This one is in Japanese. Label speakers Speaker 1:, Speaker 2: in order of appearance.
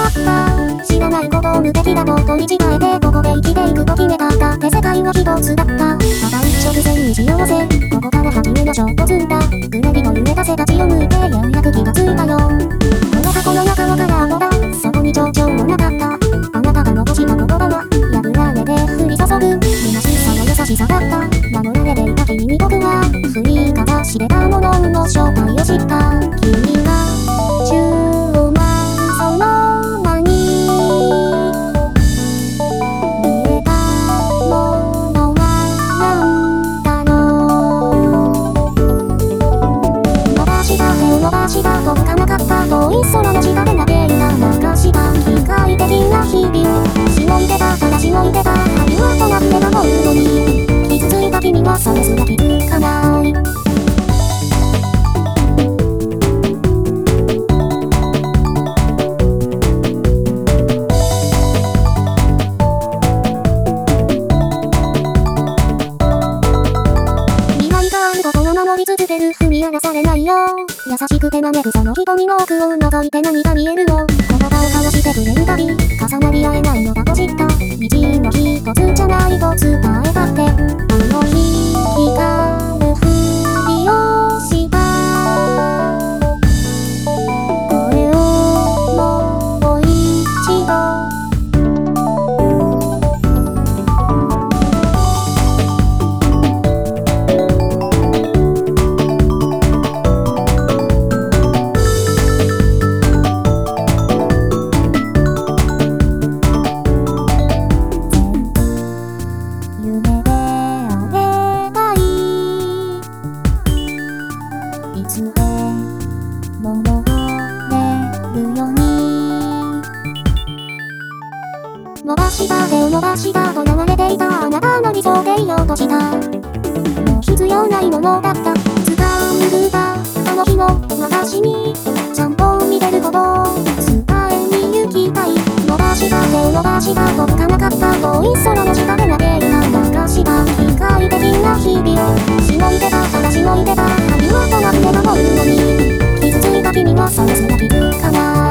Speaker 1: った。知らないことを無敵だと取り違えてここで生きていくと決めた。だって世界は一つだった。ただ一直線にしようぜ。ここから初めの衝突だ。グレビと揺れた背立ちを向いてようやく気がついたよ。この箱の中は空っぽだ。そこに蝶々もなかった。あなたが残した言葉は破られて降り注ぐ虚しさの優しさだった。守られていた君に僕は振りかざしてたものの正体を知った。君が10万その間に見えたものはなんだろう。伸ばした手を伸ばした届かなかった遠い空の下で投げるな流した機械的な日々。しのいでたただしのいでた針はとなって守るのに傷ついた君はそれすら気づかない。守り続ける踏み荒らされないよ。優しくてまめぐその瞳の奥を覗いて何が見えるの。言葉を交わしてくれるたび重なり合えないのだと知った。道の一つじゃないと伝えたって。あの日光るふりをしたこれをもう一度いつでも戻れるように伸ばした手を伸ばしたと言われていたあなたの理想でいようとした。もう必要ないものだった。掴んでたあの日の私にちゃんと見てることを伝えに行きたい。伸ばした手を伸ばした届かなかった遠い空の下で投げるな流した機械的な日々をしのいでたただしのいでた針はとなって守るのに傷ついた君はそれすら気づかない。